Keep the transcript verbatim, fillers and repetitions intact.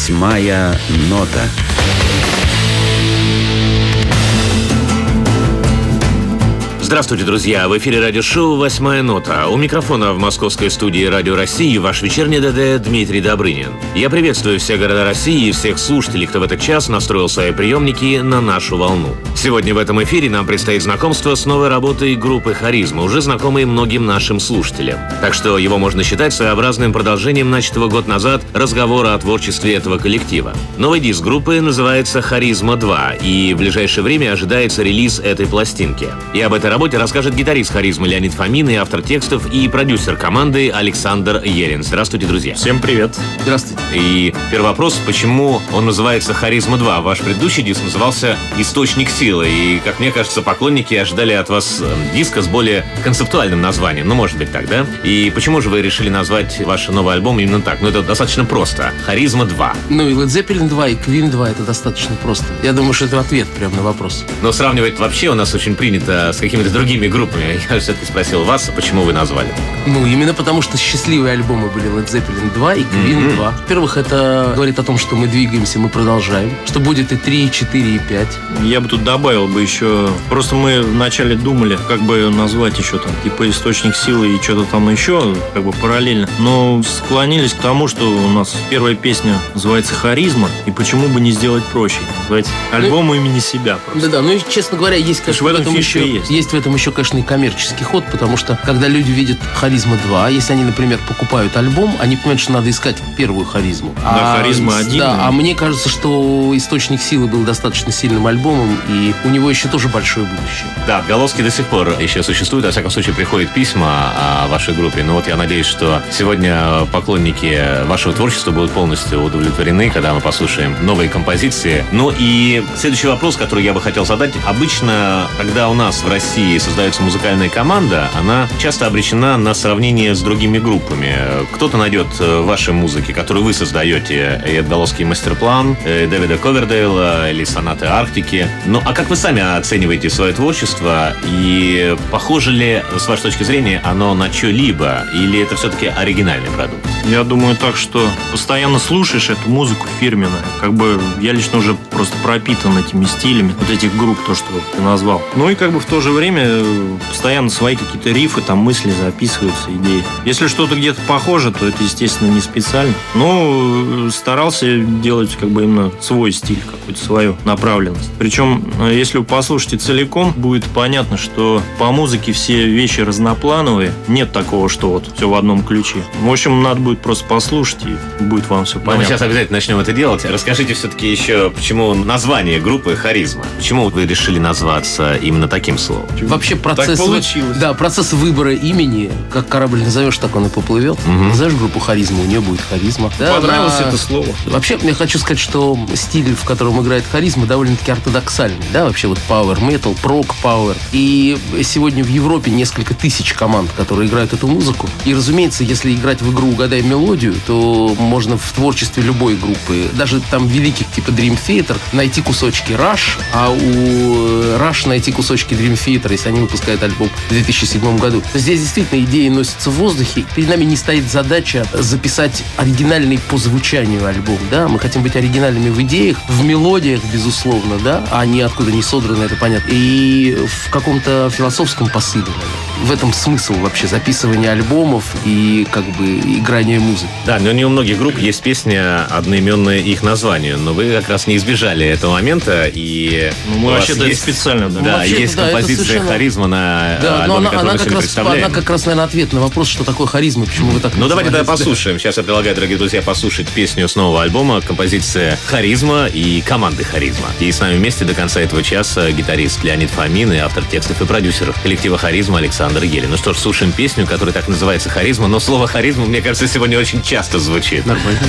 Восьмая нота. Здравствуйте, друзья! В эфире радиошоу «Восьмая нота». У микрофона в московской студии «Радио России» ваш вечерний ДД Дмитрий Добрынин. Я приветствую все города России и всех слушателей, кто в этот час настроил свои приемники на нашу волну. Сегодня в этом эфире нам предстоит знакомство с новой работой группы «Харизма», уже знакомой многим нашим слушателям. Так что его можно считать своеобразным продолжением начатого год назад разговора о творчестве этого коллектива. Новый диск группы называется «Харизма два», и в ближайшее время ожидается релиз этой пластинки. И об этой работе расскажет гитарист «Харизмы» Леонид Фомин и автор текстов и продюсер команды Александр Елин. Здравствуйте, друзья. Всем привет. Здравствуйте. И первый вопрос, почему он называется «Харизма два»? Ваш предыдущий диск назывался «Источник силы». И, как мне кажется, поклонники ожидали от вас диска с более концептуальным названием. Ну, может быть, так, да? И почему же вы решили назвать ваш новый альбом именно так? Ну, это достаточно просто. «Харизма два». Ну, и Led Zeppelin два, и Queen два — это достаточно просто. Я думаю, что это ответ прямо на вопрос. Но сравнивать вообще у нас очень принято с какими-то другими группами. Я все-таки спросил вас, почему вы назвали? Ну, именно потому, что счастливые альбомы были Led Zeppelin два и Queen mm-hmm. два. Во-первых, это говорит о том, что мы двигаемся, мы продолжаем. Что будет и три, и четыре, и пять. Я бы тут добавил бы еще... Просто мы вначале думали, как бы назвать еще там, типа «Источник силы» и что-то там еще, как бы параллельно. Но склонились к тому, что у нас первая песня называется «Харизма», и почему бы не сделать проще? Называется альбом ну, имени себя просто. Да-да, ну и, честно говоря, есть, конечно, в этом, в этом еще, есть. есть в этом еще, конечно, и коммерческий ход, потому что, когда люди видят «Харизма два», если они, например, покупают альбом, они понимают, что надо искать первую «Харизму». Да, а, «Харизма один». Да, а мне кажется, что «Источник силы» был достаточно сильным альбомом, и у него еще тоже большое будущее. Да, отголоски до сих пор еще существуют. Во всяком случае, приходят письма о вашей группе. Но вот я надеюсь, что сегодня поклонники вашего творчества будут полностью удовлетворены, когда мы послушаем новые композиции. Ну и следующий вопрос, который я бы хотел задать. Обычно, когда у нас в России создается музыкальная команда, она часто обречена на сравнение с другими группами. Кто-то найдет в вашей музыке, которую вы создаете, и «Отголоски мастер-план» Дэвида Ковердейла или «Сонаты Арктики». Ну, а как вы сами оцениваете свое творчество? И похоже ли, с вашей точки зрения, оно на что-либо? Или это все-таки оригинальный продукт? Я думаю так, что постоянно слушаешь эту музыку фирменную. Как бы я лично уже просто пропитан этими стилями, вот этих групп, то, что ты назвал. Ну и как бы в то же время постоянно свои какие-то рифы, там мысли записываются, идеи. Если что-то где-то похоже, то это, естественно, не специально. Но старался делать как бы именно свой стиль, какую-то свою направленность. Причем, если вы послушаете целиком, будет понятно, что по музыке все вещи разноплановые. Нет такого, что вот все в одном ключе. В общем, надо будет просто послушать, и будет вам все понятно. Но мы сейчас обязательно начнем это делать. Расскажите все-таки еще, почему название группы «Харизма». Почему вы решили назваться именно таким словом? Вообще процесс, так получилось. Да, процесс выбора имени, как корабль назовешь, так он и поплывет. Угу. Назовешь группу «Харизма», у нее будет «Харизма». Да, понравилось она... это слово. Вообще, я хочу сказать, что стиль, в котором играет «Харизма», довольно-таки ортодоксальный. Да, вообще вот power metal, прог power. И сегодня в Европе несколько тысяч команд, которые играют эту музыку. И, разумеется, если играть в игру «Угадай мелодию», то можно в творчестве любой группы, даже там великих типа Dream Theater, найти кусочки Rush, а у Rush найти кусочки Dream Theater, если они выпускают альбом в две тысячи седьмом году. Здесь действительно идеи носятся в воздухе. Перед нами не стоит задача записать оригинальный по звучанию альбом. Да? Мы хотим быть оригинальными в идеях, в мелодиях, безусловно, да, а не откуда не содраны, это понятно. И в каком-то философском посыле, наверное. В этом смысл вообще записывания альбомов и как бы играния музыки. Да, но не у многих групп есть песня, одноименная их названию, но вы как раз не избежали этого момента, и ну, мы вообще-то есть... специально, да? Да, вообще-то, есть да, композиция совершенно... «Харизма» на да, альбоме, она, который она мы сегодня раз, представляем. Она как раз, наверное, ответ на вопрос, что такое «Харизма», почему вы так Ну, давайте тогда да. послушаем. Сейчас я предлагаю, дорогие друзья, послушать песню с нового альбома, композиция «Харизма» и команды «Харизма». И с нами вместе до конца этого часа гитарист Леонид Фомин и автор текстов и продюсер коллектива «Харизма» Александр Елин. Ну что ж, слушаем песню, которая так называется «Харизма», но слово «харизма», мне кажется, сегодня очень часто звучит. Нормально.